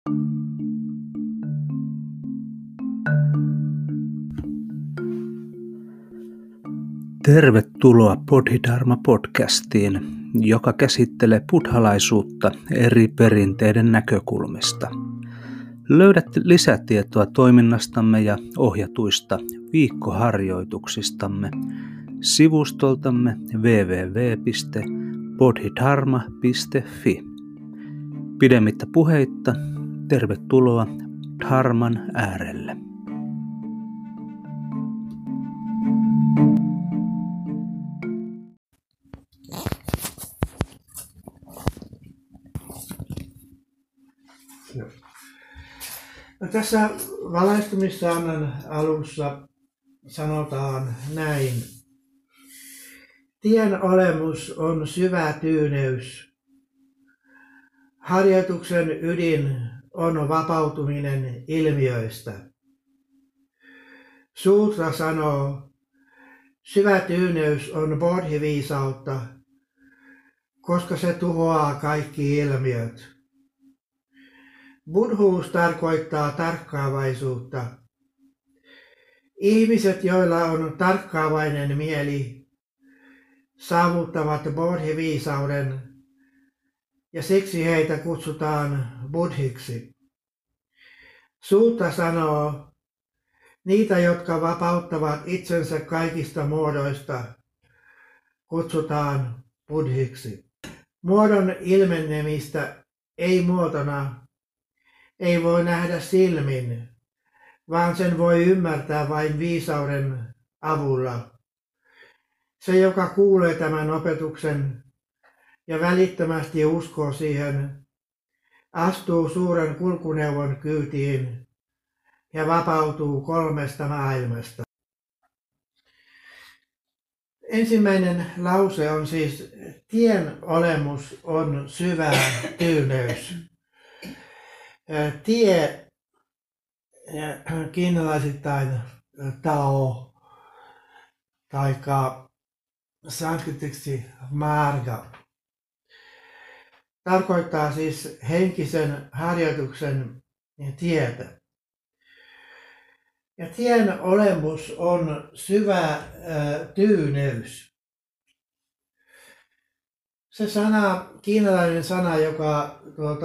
Tervetuloa Bodhidharma-podcastiin, joka käsittelee buddhalaisuutta eri perinteiden näkökulmista. Löydät lisätietoa toiminnastamme ja ohjatuista viikkoharjoituksistamme sivustoltamme www.bodhidharma.fi. Pidemmittä puheitta, tervetuloa Dharman äärelle. No, tässä valaistumissaanan alussa sanotaan näin. Tien olemus on syvä tyyneys. Harjoituksen ydin on vapautuminen ilmiöistä. Sutra sanoo, syvä tyyneys on bodhiviisautta, koska se tuhoaa kaikki ilmiöt. Buddhuus tarkoittaa tarkkaavaisuutta. Ihmiset, joilla on tarkkaavainen mieli, saavuttavat bodhiviisauden ja siksi heitä kutsutaan buddhiksi. Sutra sanoo, niitä, jotka vapauttavat itsensä kaikista muodoista, kutsutaan buddhiksi. Muodon ilmenemistä ei muotona ei voi nähdä silmin, vaan sen voi ymmärtää vain viisauden avulla. Se, joka kuulee tämän opetuksen ja välittömästi uskoo siihen, astuu suuren kulkuneuvon kyytiin ja vapautuu kolmesta maailmasta. Ensimmäinen lause on siis, tien olemus on syvä tyyneys. Tie, kiinalaisittain Tao, taikka sanskritiksi marga, tarkoittaa siis henkisen harjoituksen tietä. Ja tien olemus on syvä tyyneys. Se sana, kiinalainen sana, joka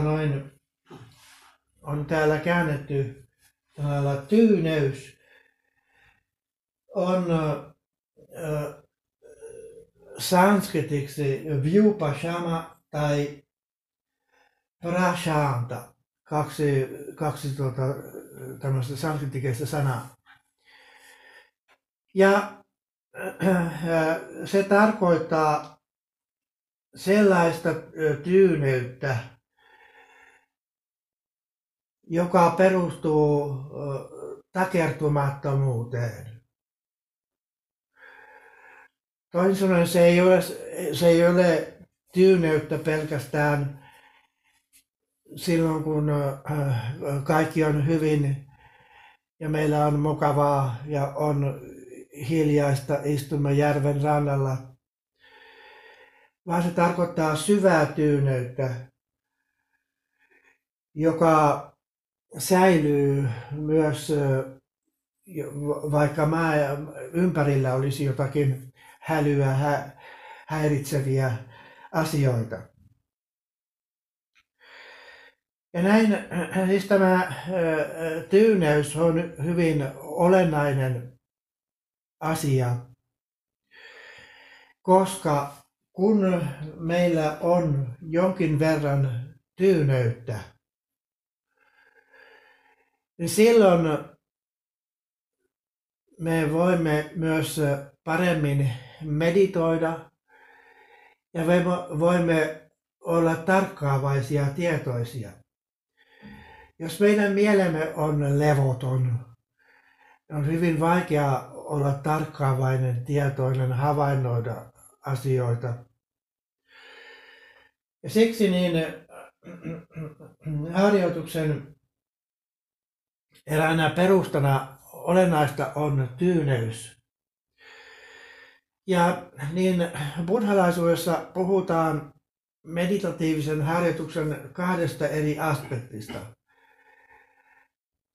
on täällä käännetty sanalla tyyneys, on sanskritiksi vyupashama tai prashanta, kaksi tämmöistä sanskritikistä sanaa. Ja se tarkoittaa sellaista tyyneyttä, joka perustuu takertumattomuuteen. Toisin sanoen se ei ole tyyneyttä pelkästään silloin, kun kaikki on hyvin ja meillä on mukavaa ja on hiljaista, istumme järven rannalla, vaan se tarkoittaa syvää tyyneyttä, joka säilyy myös, vaikka ympärillä olisi jotakin hälyä, häiritseviä asioita. Ja näin siis tämä tyyneys on hyvin olennainen asia, koska kun meillä on jonkin verran tyyneyttä, niin silloin me voimme myös paremmin meditoida ja me voimme olla tarkkaavaisia ja tietoisia. Jos meidän mielemme on levoton, on hyvin vaikea olla tarkkaavainen, tietoinen, havainnoida asioita. Ja siksi niin harjoituksen eräänä perustana olennaista on tyyneys. Ja niin buddhalaisuudessa puhutaan meditatiivisen harjoituksen kahdesta eri aspektista.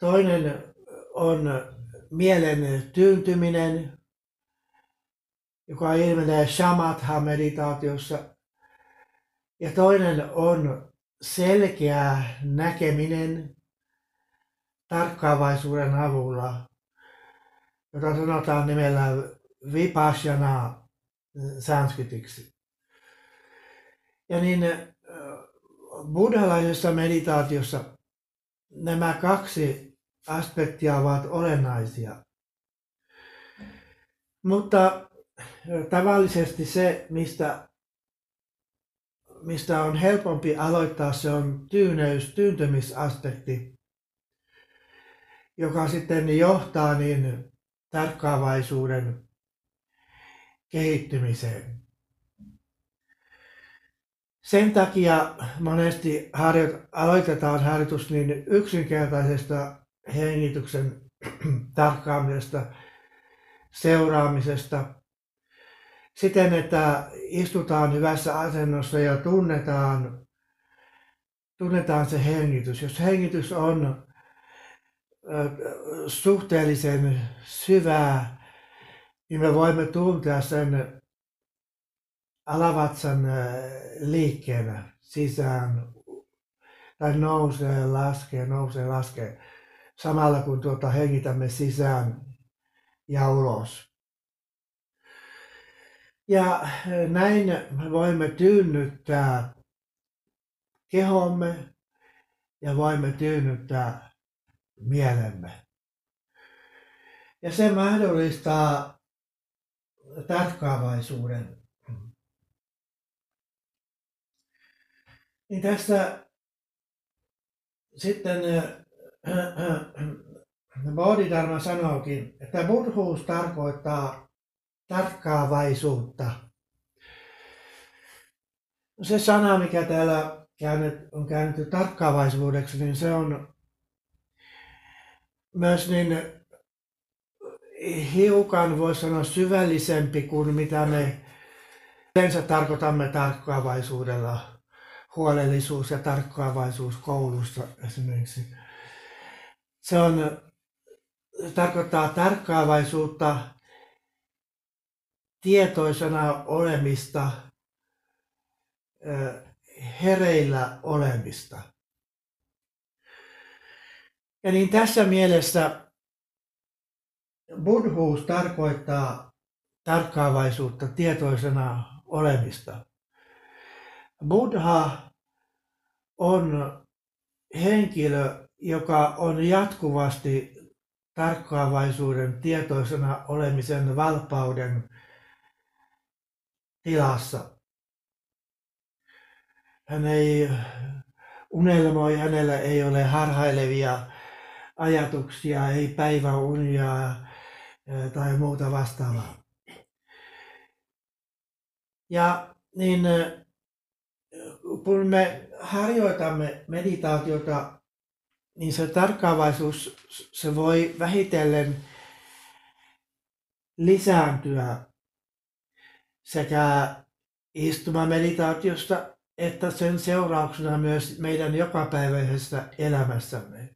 toinen on mielen tyyntyminen, joka ilmenee shamatha-meditaatiossa. Ja toinen on selkeä näkeminen tarkkaavaisuuden avulla, jota sanotaan nimellä vipassana sanskritiksi. Ja niin buddhalaisessa meditaatiossa nämä kaksi aspektia ovat olennaisia. Mutta tavallisesti se, mistä on helpompi aloittaa, se on tyyntymisaspekti, joka sitten johtaa niin tarkkaavaisuuden kehittymiseen. Sen takia monesti aloitetaan harjoitus niin yksinkertaisesta hengityksen tarkkaamisesta, seuraamisesta, siten, että istutaan hyvässä asennossa ja tunnetaan se hengitys. Jos hengitys on suhteellisen syvää, niin me voimme tuntea sen alavatsan liikkeenä sisään, tai nousee, laskee, samalla kun hengitämme sisään ja ulos. Ja näin me voimme tyynnyttää kehomme ja voimme tyynnyttää mielemme. Ja se mahdollistaa tarkkaavaisuuden. Niin tässä sitten Bodhidharma sanookin, että buddhuus tarkoittaa tarkkaavaisuutta. Se sana, mikä täällä on käännetty tarkkaavaisuudeksi, niin se on myös niin hiukan, voisi sanoa, syvällisempi kuin mitä me yleensä tarkoitamme tarkkaavaisuudella. Huolellisuus ja tarkkaavaisuus koulussa esimerkiksi. Se tarkoittaa tarkkaavaisuutta, tietoisena olemista, hereillä olemista. Ja niin tässä mielessä buddhuus tarkoittaa tarkkaavaisuutta, tietoisena olemista. Buddha on henkilö, joka on jatkuvasti tarkkaavaisuuden, tietoisena olemisen, valppauden tilassa. Hän ei unelmoi, hänellä ei ole harhailevia ajatuksia, ei päiväunia tai muuta vastaavaa. Ja niin kun me harjoitamme meditaatiota, niin se tarkkaavaisuus, se voi vähitellen lisääntyä sekä istumameditaatiosta että sen seurauksena myös meidän jokapäiväisessä elämässämme.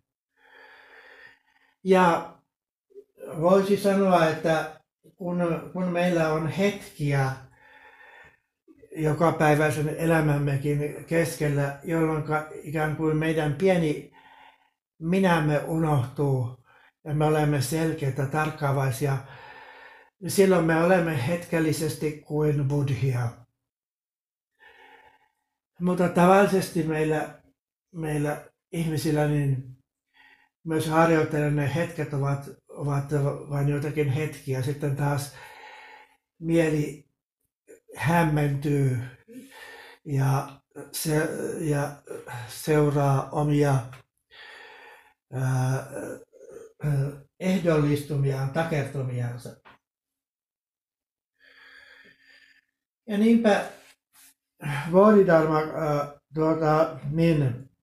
Ja voisi sanoa, että kun meillä on hetkiä jokapäiväisen elämämmekin keskellä, jolloin ikään kuin meidän pieni minämme unohtuu ja me olemme selkeitä, tarkkaavaisia, niin silloin me olemme hetkellisesti kuin buddhia. Mutta tavallisesti meillä ihmisillä niin myös harjoittelijoiden ne hetket ovat vain jotakin hetkiä. Sitten taas mieli hämmentyy ja seuraa omia ehdollistumiaan, takertumiansa. Ja niinpä Bodhidharma niin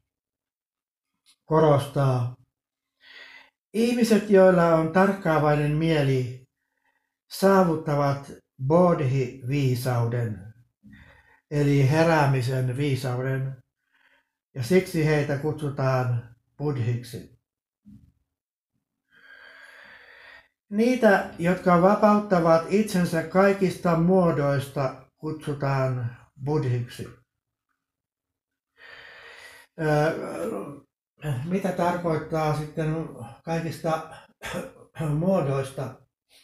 korostaa. Ihmiset, joilla on tarkkaavainen mieli, saavuttavat bodhi-viisauden, eli heräämisen viisauden, ja siksi heitä kutsutaan buddhiksi. Niitä, jotka vapauttavat itsensä kaikista muodoista, kutsutaan buddhiksi. Mitä tarkoittaa sitten kaikista muodoista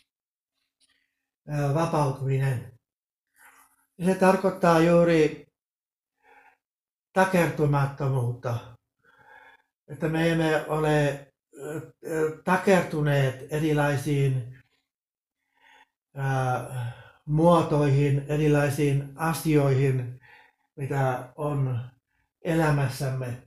vapautuminen? Se tarkoittaa juuri takertumattomuutta, että me emme ole takertuneet erilaisiin muotoihin, erilaisiin asioihin, mitä on elämässämme.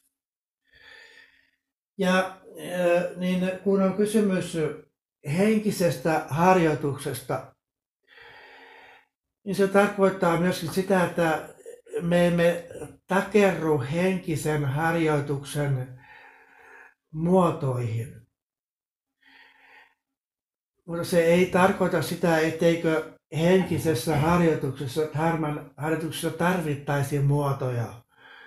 Ja niin kun on kysymys henkisestä harjoituksesta, niin se tarkoittaa myöskin sitä, että me emme takerru henkisen harjoituksen muotoihin. Mutta se ei tarkoita sitä, etteikö henkisessä harjoituksessa, dharman harjoituksessa tarvittaisi muotoja.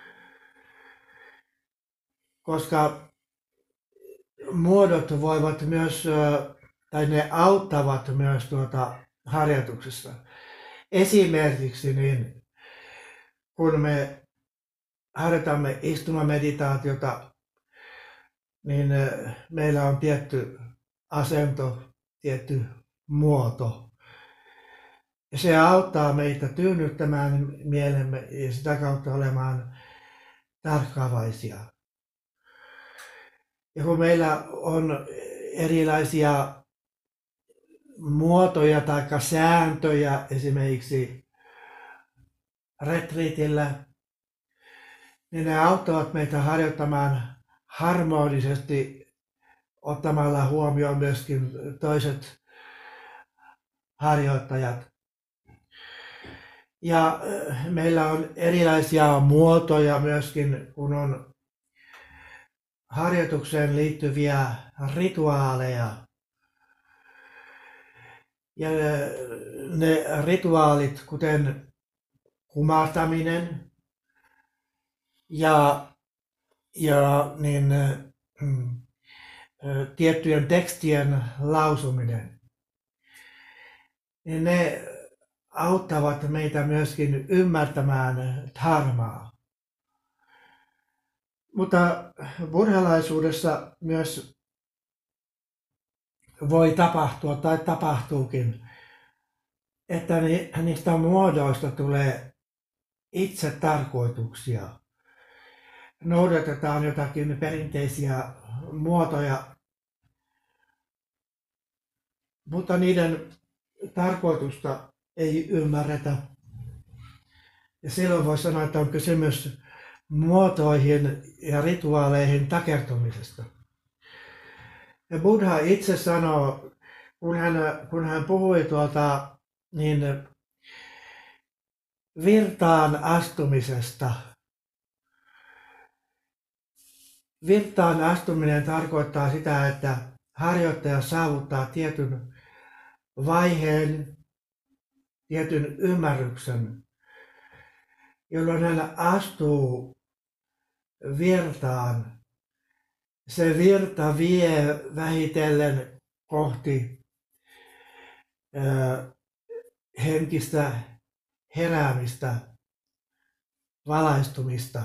Koska muodot voivat myös, tai ne auttavat myös harjoituksessa. Esimerkiksi niin, kun me harjoitamme istumameditaatiota, niin meillä on tietty asento, tietty muoto. Ja se auttaa meitä tyynnyttämään mielemme ja sitä kautta olemaan tarkkaavaisia. Ja kun meillä on erilaisia muotoja tai sääntöjä esimerkiksi retriitillä, niin ne auttavat meitä harjoittamaan harmonisesti ottamalla huomioon myöskin toiset harjoittajat. Ja meillä on erilaisia muotoja myöskin, kun on harjoitukseen liittyviä rituaaleja. Ja ne rituaalit, kuten kumartaminen ja tiettyjen tekstien lausuminen, niin ne auttavat meitä myöskin ymmärtämään dharmaa. Mutta buddhalaisuudessa myös voi tapahtua tai tapahtuukin, että niistä muodoista tulee itse tarkoituksia. Noudatetaan jotakin perinteisiä muotoja, mutta niiden tarkoitusta ei ymmärretä. Ja silloin voi sanoa, että on kysymys muotoihin ja rituaaleihin takertumisesta. Ja Buddha itse sanoo, kun hän puhui niin virtaan astumisesta. Virtaan astuminen tarkoittaa sitä, että harjoittaja saavuttaa tietyn vaiheen, tietyn ymmärryksen, jolloin hän astuu virtaan. Se virta vie vähitellen kohti henkistä heräämistä, valaistumista.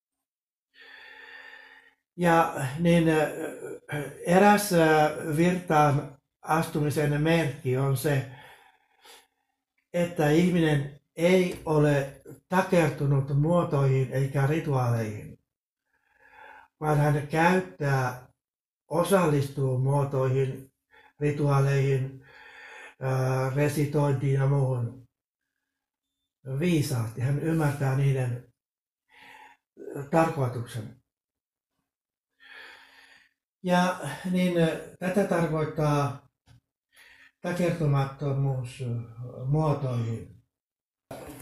Ja niin eräs virtaan astumisen merkki on se, että ihminen ei ole takertunut muotoihin eikä rituaaleihin, vaan hän käyttää, osallistuu muotoihin, rituaaleihin, resitointiin ja muuhun viisaasti. Hän ymmärtää niiden tarkoituksen. Ja niin tätä tarkoittaa takertumattomuus muotoihin.